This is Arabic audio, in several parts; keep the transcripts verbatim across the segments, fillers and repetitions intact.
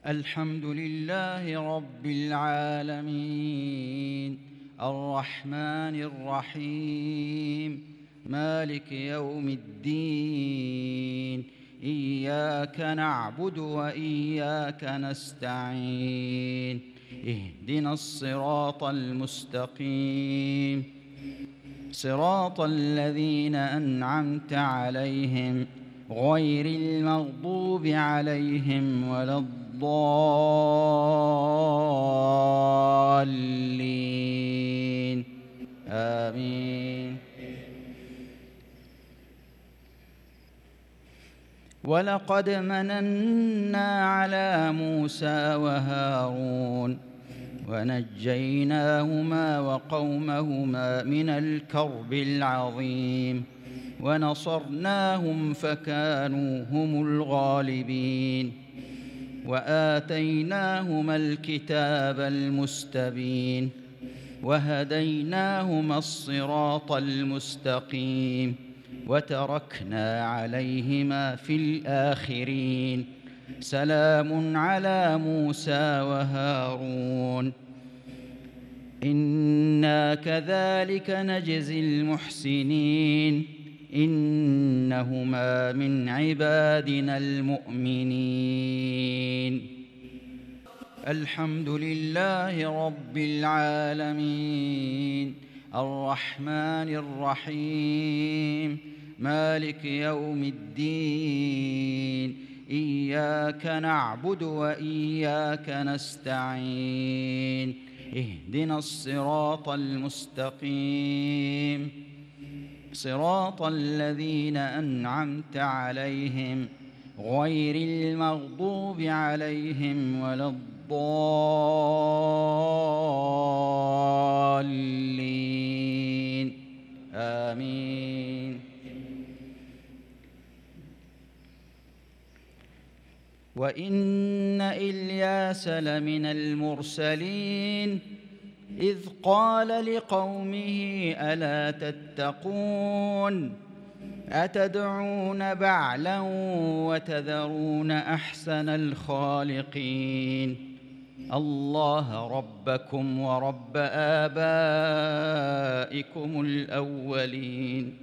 الحمد لله رب العالمين، الرحمن الرحيم، مالك يوم الدين. إياك نعبد وإياك نستعين، اهدنا الصراط المستقيم، صراط الذين أنعمت عليهم غير المغضوب عليهم ولا الضالين. آمين. ولقد مننا على موسى وهارون ونجيناهما وقومهما من الكرب العظيم ونصرناهم فكانوا هم الغالبين وآتيناهما الكتاب المستبين وهديناهما الصراط المستقيم وتركنا عليهما في الآخرين. سلام على موسى وهارون إنا كذلك نجزي المحسنين إنهما من عبادنا المؤمنين. الحمد لله رب العالمين، الرحمن الرحيم، مالك يوم الدين. إياك نعبد وإياك نستعين، اهدنا الصراط المستقيم، صراط الذين أنعمت عليهم غير المغضوب عليهم ولا الضالين. آمين. وإن إلياس لمن المرسلين إذ قال لقومه ألا تتقون أتدعون بعلا وتذرون أحسن الخالقين الله ربكم ورب آبائكم الأولين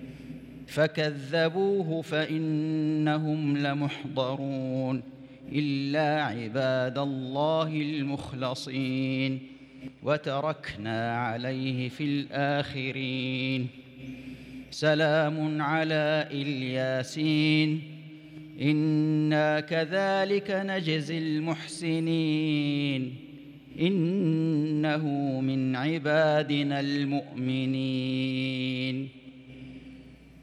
فكذبوه فإنهم لمحضرون إلا عباد الله المخلصين وتركنا عليه في الآخرين. سلام على الياسين إنا كذلك نجزي المحسنين إنه من عبادنا المؤمنين.